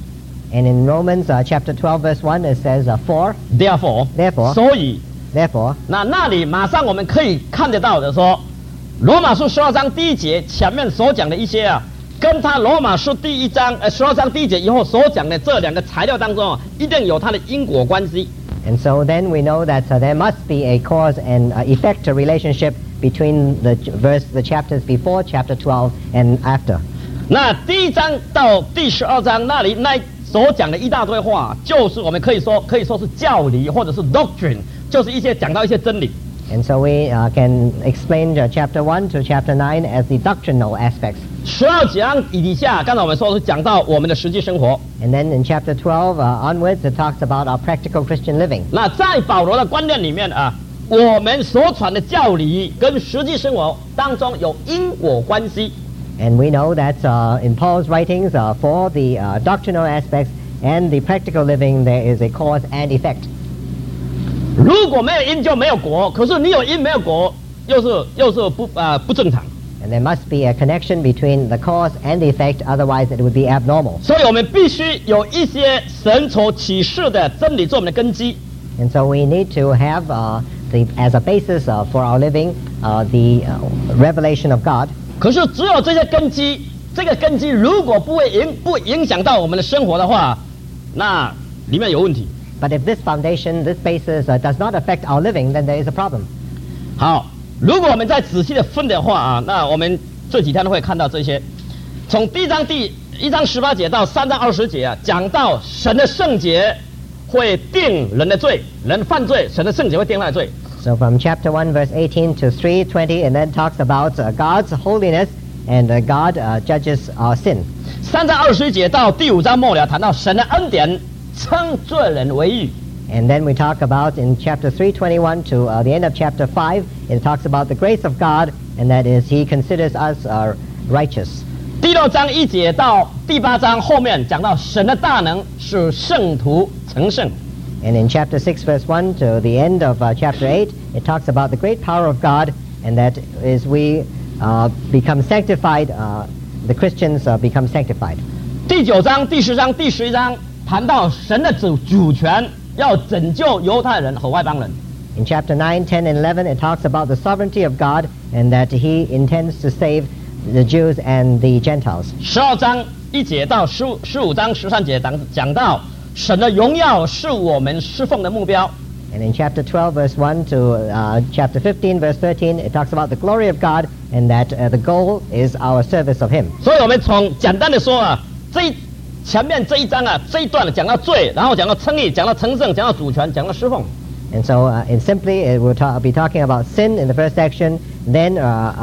And in Romans chapter 12, verse 1, it says, for, therefore， 所以 therefore, 那里马上我们可以看得到的说，罗马书12章第1节前面所讲的一些啊，跟他罗马书第1章12章第1节以后所讲的这两个材料当中啊，一定有它的因果关系。 And so then we know that there must be a cause and effect relationship between the chapters before chapter 12 and after. 那第1章到第12章那里所讲的一大堆话，就是我们可以说是教理或者是 doctrine， 就是讲到一些真理。 And so we can explain chapter 1 to chapter 9 as the doctrinal aspects. 12章以下，刚才我们说是讲到我们的实际生活。 And then in chapter 12 onwards, it talks about our practical Christian living. 那在保罗的观念里面啊，我们所传的教理跟实际生活当中有因果关系。 And we know that in Paul's writings, for the doctrinal aspects and the practical living, there is a cause and effect. 如果没有因就没有果，可是你有因没有果，又是不正常。 And there must be a connection between the cause and the effect, otherwise it would be abnormal. 所以我们必须有一些神所启示的真理做我们的根基。 And so we need to have as a basis for our living, the revelation of God. 可是只有这些根基，这个根基如果不影响到我们的生活的话，那里面有问题。 But if this foundation, this basis does not affect our living, then there is a problem. 好，如果我们再仔细的分的话啊，那我们这几天会看到这些，从第1章18节到3章20节啊，讲到神的圣洁会定人的罪，人犯罪，神的圣洁会定他的罪。 So from chapter 1 verse 18 to 3:20, and then talks about God's holiness and God judges our sin. 3章21节到第5章末了，谈到神的恩典称罪人为义。 And then we talk about in chapter 3:21 to the end of chapter 5, it talks about the grace of God, and that is He considers us righteous. 第6章1节到第8章后面讲到神的大能使圣徒成圣。 And in chapter 6 verse 1 to the end of chapter 8, it talks about the great power of God, and that is we become sanctified, the Christians become sanctified. 第9章、第10章、第11章谈到神的主权，要拯救犹太人和外邦人。 In chapter 9, 10, and 11, it talks about the sovereignty of God, and that He intends to save the Jews and the Gentiles. 12章1节到15章13节讲到神的荣耀是我们侍奉的目标。 And in chapter 12, verse 1 to chapter 15, verse 13, it talks about the glory of God, and that the goal is our service of Him. 所以我们从简单的说啊，前面这一章啊，这一段讲到罪，然后讲到称义，讲到成圣，讲到主权，讲到侍奉。 And so, simply, we'll be talking about sin in the first section, then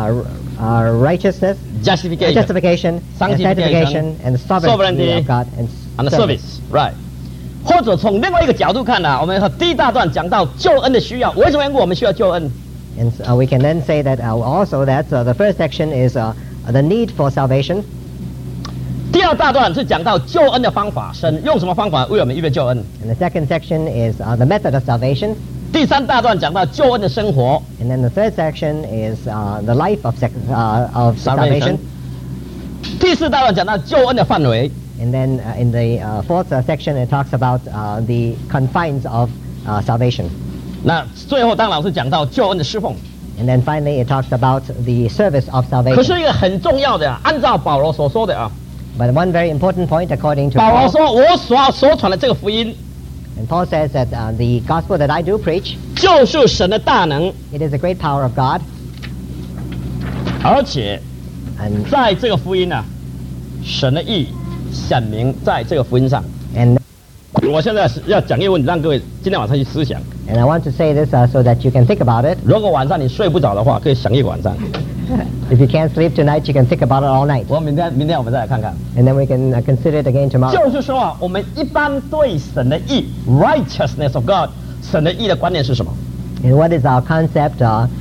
righteousness, justification, sanctification, and the sovereignty of God, and service. Right. 或者从另外一个角度看呢，我们第一大段讲到救恩的需要，为什么我们需要救恩？ And we can then say that also that the first section is the need for salvation. 第二大段是讲到救恩的方法，神用什么方法为我们预备救恩。 And the second section is the method of salvation. 第三大段讲到救恩的生活。 And then the third section is the life of salvation. 第四大段讲到救恩的范围。 And then in the fourth section, it talks about the confines of salvation. 那最后当然是讲到救恩的侍奉。 And then finally, it talks about the service of 可 salvation. 是一个很重要的，按照保罗所说的啊， But one very important point, according to 保罗 Paul, 说，我所传的这个福音， and Paul says that the gospel that I do preach, 就是神的大能， it is the great power of God, 而且 and 在这个福音啊，神的意显明在这个福音上。 and 我现在要讲一个问题，让各位今天晚上去思想。 I want to say this so that you can think about it. 如果晚上你睡不着的话，可以想一个晚上。 If you can't sleep tonight, you can think about it all night. 我明天我们再来看看。 And then we can consider it again tomorrow. 就是说啊，我们一般对神的义 （righteousness of God） 神的义的观念是什么？ And what is our concept,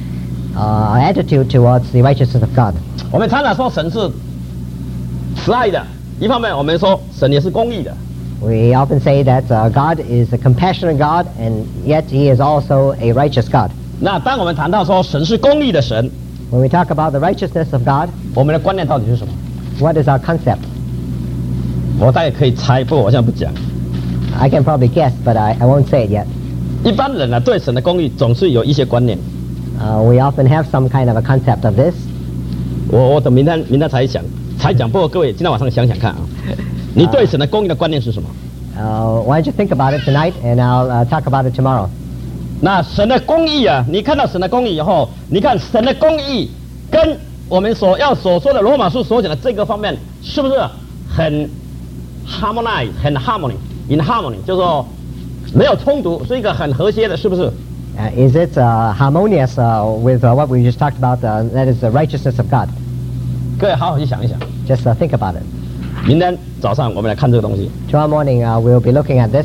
our attitude towards the righteousness of God? 我们常常说神是慈爱的，一方面我们说神也是公义的。 We often say that God is a compassionate God, and yet He is also a righteous God. 那当我们谈到说神是公义的神， When we talk about the righteousness of God, 我们的观念到底是什么？ what is our concept? 我大概可以猜，不过我现在不讲。 I can probably guess, but I won't say it yet. 一般人啊，对神的公义总是有一些观念。 We often have some kind of a concept of this. 我等明天才讲。不过各位今天晚上想想看啊，你对神的公义的观念是什么 ？Why don't you think about it tonight, and I'll talk about it tomorrow. 那神的公义啊，你看到神的公义以后，你看神的公义跟我们所说的罗马书所讲的这个方面，是不是很 harmonize， 很 harmony，in harmony， 就是说没有冲突，是一个很和谐的，是不是 ？Is it harmonious with what we just talked about? That is the righteousness of God. 各位好好去想一想。 Just think about it. 明天早上我们来看这个东西。 Tomorrow morning we'll be looking at this.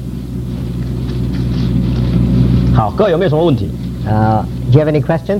好，各位有没有什么问题 ？Do you have any questions?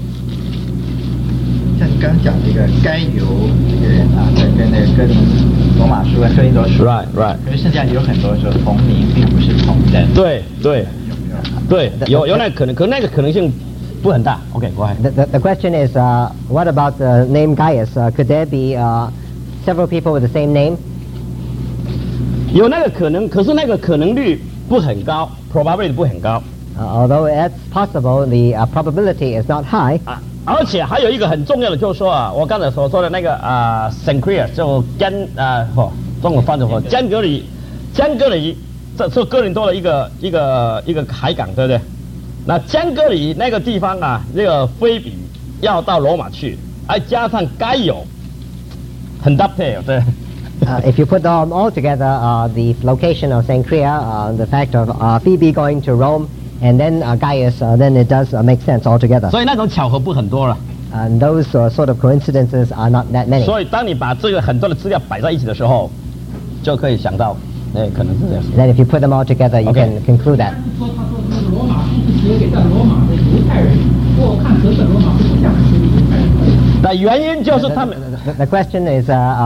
像你刚讲这个该犹这个人啊，跟那个哥林罗马书跟哥林多书 ，right。 可是圣经里有很多说同名，并不是同人。 对， 有没有？ 对，有那个可能，可那个可能性不很大。OK， go ahead. The question is, what about the name Gaius? Could there be several people with the same name? 有那个可能，可是那个可能率不很高 ，probability 不很高。 Although that's possible, the probability is not high. 而且还有一个很重要的，就是说啊，我刚才所说的那个Cenchrea 就中文翻译成江格里，这是哥林多的一个海港，对不对？那江格里那个地方啊，这个菲比要到罗马去，还加上该有很dovetail，对。 If you put them all together, the location of Cenchrea, the fact of Phoebe going to Rome, and then Gaius, then it does make sense altogether. 所以那种巧合不很多了。 And those sort of coincidences are not that many. 所以当你把这个很多的资料摆在一起的时候，就可以想到，可能是这样。 Then if you put them all together, you can conclude that. 说他说那个罗马书是写给在罗马的犹太人，我看整个罗马书不像是写给犹太人。 那原因就是他们。 The question is,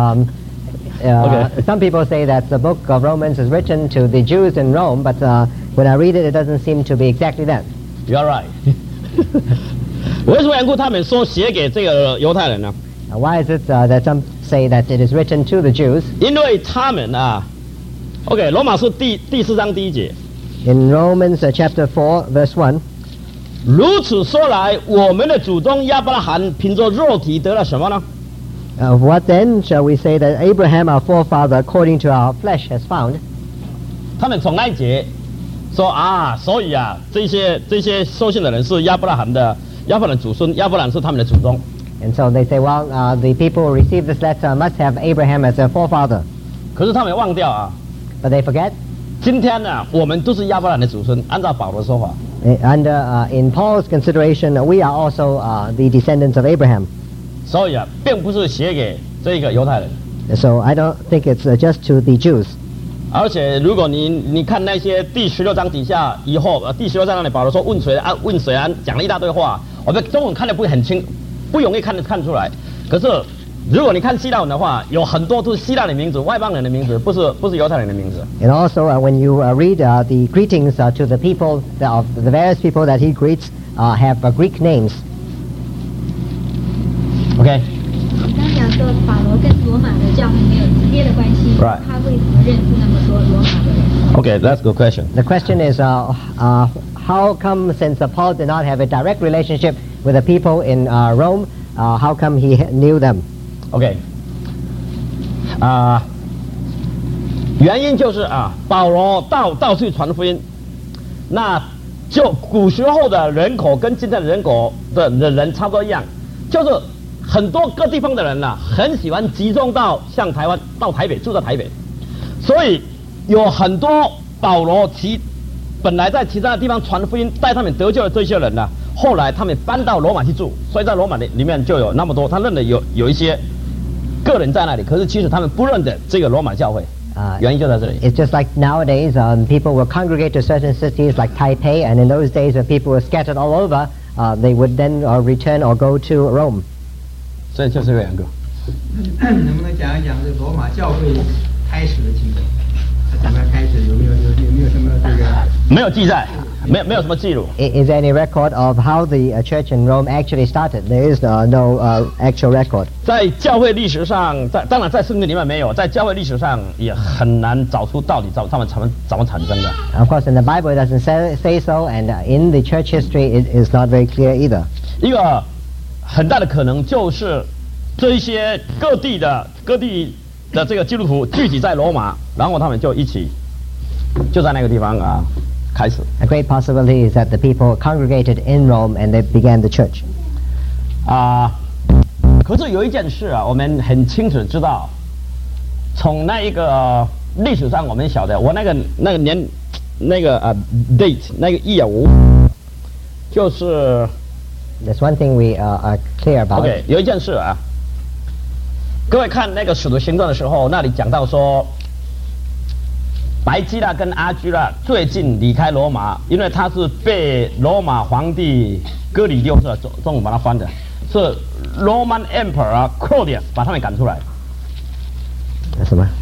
some people say that the book of Romans is written to the Jews in Rome, but when I read it, it doesn't seem to be exactly that. You're right. 为什么缘故他们说写给这个犹太人呢？ Why is it that some say that it is written to the Jews? 因为他们啊 ，OK， 罗马书第4章第1节。 In Romans chapter 4, verse 1. 如此说来，我们的祖宗亚伯拉罕凭着肉体得了什么呢？ What then shall we say that Abraham, our forefather, according to our flesh, has found? 他们从那一节说啊，所以啊，这些受信的人是亚伯拉罕的祖孙，亚伯兰是他们的祖宗。 And so they say, well, the people who receive this letter must have Abraham as their forefather. 可是他们忘掉啊。 But they forget. 今天呢，我们都是亚伯兰的祖孙，按照保罗的说法。 In Paul's consideration, we are also the descendants of Abraham. 所以啊，并不是写给这个犹太人。 So I don't think it's just to the Jews. 而且如果你看那些第16章底下以后，第16章那里保罗说问谁安讲了一大堆话，我们中文看得不很清，不容易看出来。可是如果你看希腊文的话，有很多都是希腊的名字，外邦人的名字，不是犹太人的名字。 And also when you read the greetings to the people of the various people that he greets have Greek names. OK。 刚讲说保罗跟罗马的教会没有直接的关系， Right. 他为什么认识那么多罗马的人 OK, that's a good question. The question is, how come since Paul did not have a direct relationship with the people in Rome, how come he knew them? OK，原因就是保罗到处传福音，那就古时候的人口跟今天的人口的人差不多一样，就是很多各地方的人很喜欢集中到像台湾到台北，住在台北，所以有很多保罗本来在其他的地方传福音带他们得救的这些人后来他们搬到罗马去住，所以在罗马里面就有那么多，他认得有一些个人在那里，可是其实他们不认得这个罗马教会，原因就在这里。 It's just like nowadays, people will congregate to certain cities like Taipei, and in those days when people were scattered all over, they would then return or go to Rome. 所以就是这两个。 能不能讲一讲这罗马教会开始的情况？它怎么开始？有没有什么这个？ 没有记载。 没有什么记录。 Is there any record of how the church in Rome actually started? There is no actual record. 在教会历史上，当然在圣经里面没有，在教会历史上也很难找出到底他们怎么产生的。 Of course, in the Bible it doesn't say so, and in the church history it is not very clear either. 一个很大的可能就是这一些各地的这个基督徒聚集在罗马，然后他们就一起就在那个地方开始。 A great possibility is that the people congregated in Rome and they began the church. 可是有一件事我们很清楚知道，从那一个历史上我们晓得，我那个年date 那个year就是 There's one thing we are clear about. OK， 有一件事各位看那个使徒行传的时候，那里讲到说，白基拉跟阿居拉最近离开罗马，因为他是被罗马皇帝哥里六世中文把他翻的，是 Roman Emperor Claudius 把他们赶出来。 什么？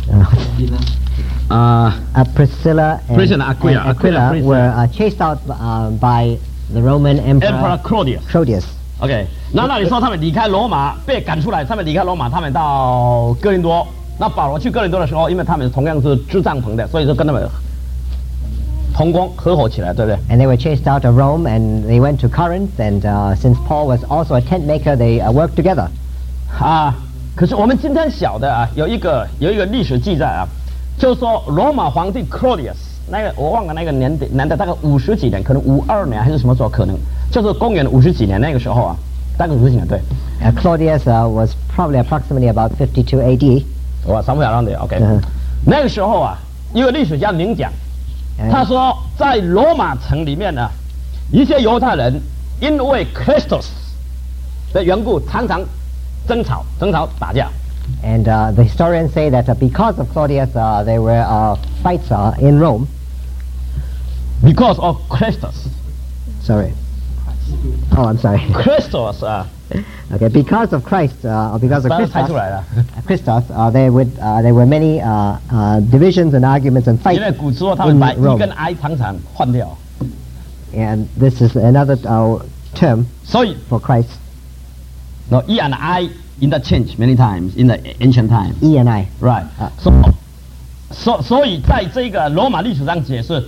Priscilla and Aquila were chased out by the Roman Emperor Claudius. OK， 那你说他们离开罗马被赶出来，他们离开罗马，他们到哥林多。那保罗去哥林多的时候，因为他们同样是支帐篷的，所以就跟他们同工合伙起来，对不对 ？And they were chased out of Rome, and they went to Corinth. And since Paul was also a tent maker, they worked together. 可是我们今天晓得有一个历史记载就是说罗马皇帝 Claudius 那个我忘了那个年代大概50几年，可能52年还是什么时候，可能就是公元50几年那个时候大概50几年对。 Claudius was probably approximately about 52 AD. somewhere around there. OK， 那个时候一个历史家明讲，他说在罗马城里面一些犹太人因为 Christus 的缘故，常常争吵打架。 And the historians say that because of Claudius, there were fights in Rome. Because of Christus. Sorry. Oh, I'm sorry. Christus. Okay, because of Christ, or because of Christos, there were many divisions and arguments and fights in Rome. And this is another term for Christ. No, E and I interchange many times in the ancient time. E and I. Right. 所以在这个罗马历史上解释，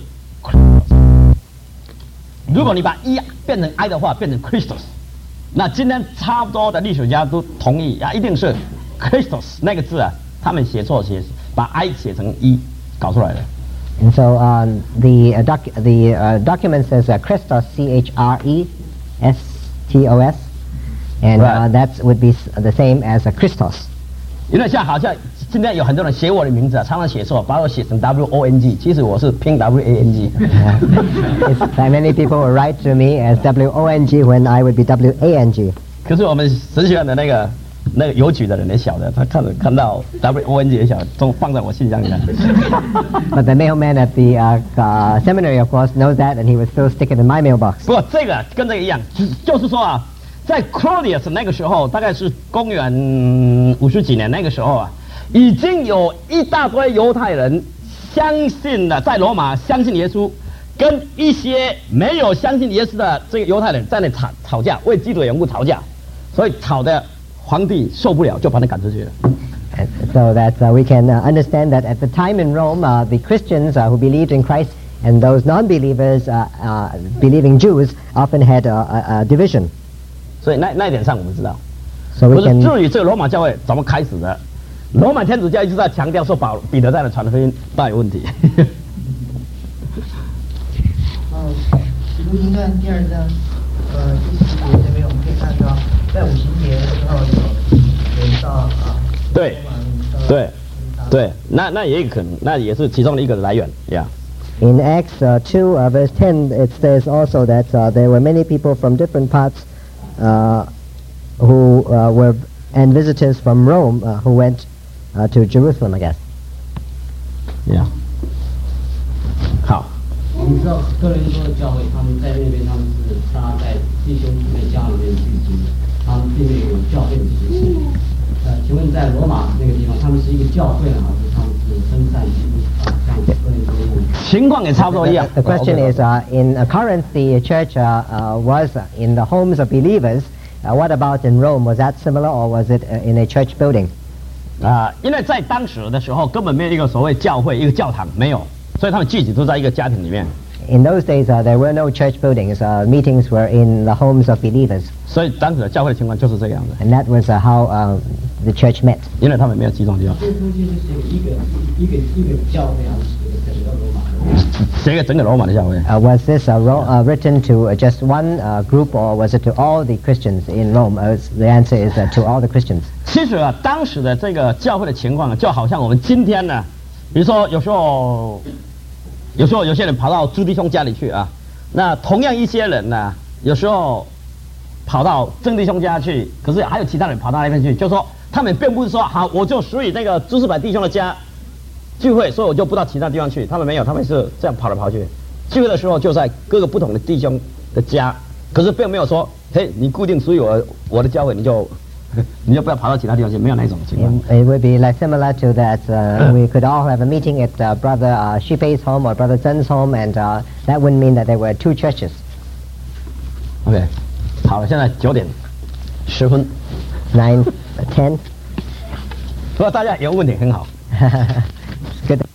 如果你把 E 变成 I 的话，变成 Christus。那今天差不多的历史家都同意一定是 Christus 那个字他们写错，把 I 写成 E 搞出来的。 And so the document says Christos, C-H-R-E-S-T-O-S, and that would be the same as Christos. 因为好像今天有很多人写我的名字常常写错，把我写成 W-O-N-G， 其实我是拼 W-A-N-G。 Many people will write to me as W-O-N-G when I would be W-A-N-G. 可是我们神学院的那个邮局的人也晓得，他看到 W-O-N-G 也晓得，都放在我信箱里面。 But the mailman at the seminary, of course, knows that, and he would still stick it in my mailbox. 不过这个跟这个一样，就是说在 Claudius 那个时候，大概是公元50几年那个时候已经有一大堆犹太人相信了，在罗马相信耶稣，跟一些没有相信耶稣的这个犹太人在那吵架，为基督的缘故吵架，所以吵的皇帝受不了，就把他赶出去了。 So that we can understand that at the time in Rome, the Christians who believed in Christ and those non-believers, believing Jews, often had a division. 所以那一点上我们知道。 So we can. 至于这个罗马教会怎么开始的，罗马天主教一直在强调说彼得在那传福音大有问题。 使徒行传第2章，第10节这边我们可以看到，在五旬节的时候有人到对，那也有可能，那也是其中的一个来源呀。 In Acts 2 verse 10, it says also that there were many people from different parts who were and visitors from Rome who went to Jerusalem, I guess. Yeah. 好。 我们知道哥林多的教会，他们在那边，他们是大家在弟兄姊妹家里面聚集，他们并没有教会的实行。请问在罗马那个地方，他们是一个教会呢，还是他们是分散，像哥林多一样。 情况也差不多一样。 The question is, in Corinth, the church was in the homes of believers. What about in Rome? Was that similar, or was it in a church building? 因为在当时的时候根本没有一个所谓教会、一个教堂，没有，所以他们聚集都在一个家庭里面。 In those days, there were no church buildings. Meetings were in the homes of believers. 所以当时的教会的情况就是这个样子， And that was how the church met. 因为他们没有集中地方。 这封信是写给一个教会，还是写给整个罗马的？ 写给整个罗马的教会。 Was this written to just one group, or was it to all the Christians in Rome? The answer is to all the Christians. 其实当时的这个教会的情况就好像我们今天呢，比如说有时候有些人跑到朱弟兄家里去啊，那同样一些人呢，有时候跑到曾弟兄家去，可是还有其他人跑到那边去，就说他们并不是说好，我就属于那个朱世柏弟兄的家聚会，所以我就不到其他地方去。他们没有，他们是这样跑来跑去。聚会的时候就在各个不同的弟兄的家，可是并没有说，嘿，你固定属于我的教会，你就不要跑到其他地方去，没有那种情况。 It would be like similar to that. We could all have a meeting at Brother Shipei's home or Brother Zhen's home, and that wouldn't mean that there were two churches. OK， 好了，现在9点10分。 9, 10. 如果大家有问题很好。 Good.